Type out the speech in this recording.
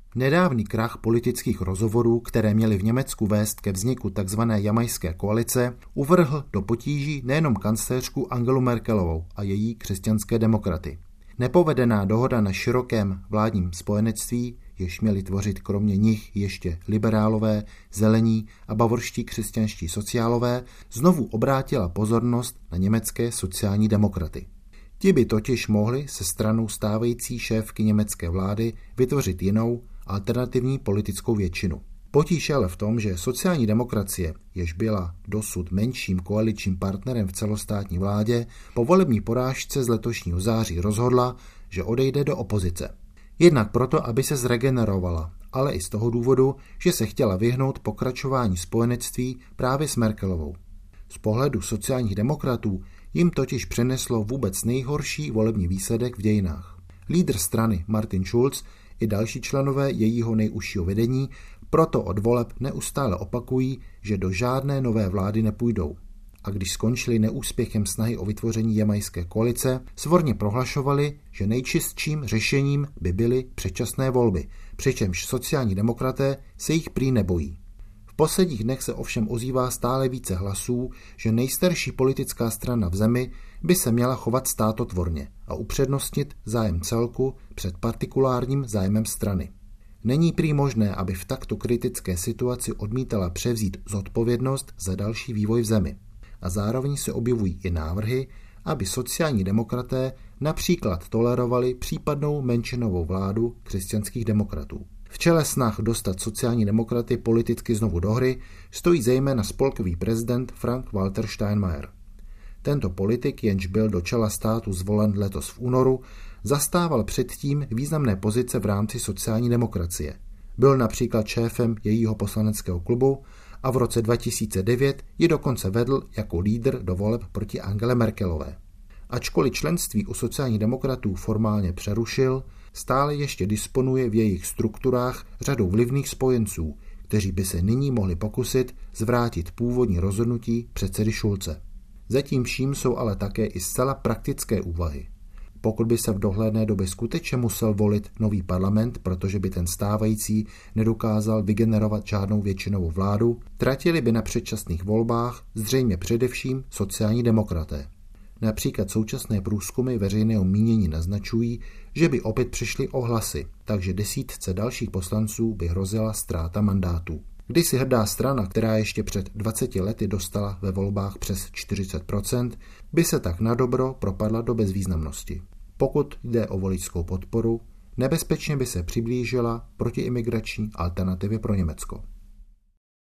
Nedávný krach politických rozhovorů, které měly v Německu vést ke vzniku tzv. Jamajské koalice, uvrhl do potíží nejenom kancléřku Angelu Merkelovou a její křesťanské demokraty. Nepovedená dohoda na širokém vládním spojenectví, jež měli tvořit kromě nich ještě liberálové, zelení a bavorští křesťanští sociálové, znovu obrátila pozornost na německé sociální demokraty. Ti by totiž mohli se stranou stávající šéfky německé vlády vytvořit jinou, alternativní politickou většinu. Potíž je ale v tom, že sociální demokracie, jež byla dosud menším koaličním partnerem v celostátní vládě, po volební porážce z letošního září rozhodla, že odejde do opozice. Jednak proto, aby se zregenerovala, ale i z toho důvodu, že se chtěla vyhnout pokračování spojenectví právě s Merkelovou. Z pohledu sociálních demokratů jim totiž přeneslo vůbec nejhorší volební výsledek v dějinách. Lídr strany Martin Schulz i další členové jejího nejužšího vedení proto od voleb neustále opakují, že do žádné nové vlády nepůjdou. A když skončili neúspěchem snahy o vytvoření jamajské koalice, svorně prohlašovali, že nejčistším řešením by byly předčasné volby, přičemž sociální demokraté se jich prý nebojí. V posledních dnech se ovšem ozývá stále více hlasů, že nejstarší politická strana v zemi by se měla chovat státotvorně a upřednostnit zájem celku před partikulárním zájmem strany. Není prý možné, aby v takto kritické situaci odmítala převzít zodpovědnost za další vývoj v zemi. A zároveň se objevují i návrhy, aby sociální demokraté například tolerovali případnou menšinovou vládu křesťanských demokratů. V čele snah dostat sociální demokraty politicky znovu do hry stojí zejména spolkový prezident Frank-Walter Steinmeier. Tento politik, jenž byl do čela státu zvolen letos v únoru, zastával předtím významné pozice v rámci sociální demokracie. Byl například šéfem jejího poslaneckého klubu a v roce 2009 ji dokonce vedl jako lídr do voleb proti Angele Merkelové. Ačkoliv členství u sociálních demokratů formálně přerušil, stále ještě disponuje v jejich strukturách řadou vlivných spojenců, kteří by se nyní mohli pokusit zvrátit původní rozhodnutí předsedy Schulze. Zatím vším jsou ale také i zcela praktické úvahy. Pokud by se v dohledné době skutečně musel volit nový parlament, protože by ten stávající nedokázal vygenerovat žádnou většinovou vládu, tratili by na předčasných volbách zřejmě především sociální demokraté. Například současné průzkumy veřejného mínění naznačují, že by opět přišli o hlasy, takže desítce dalších poslanců by hrozila ztráta mandátů. Kdysi hrdá strana, která ještě před 20 lety dostala ve volbách přes 40%, by se tak nadobro propadla do bezvýznamnosti. Pokud jde o voličskou podporu, nebezpečně by se přiblížila protiimigrační alternativě pro Německo.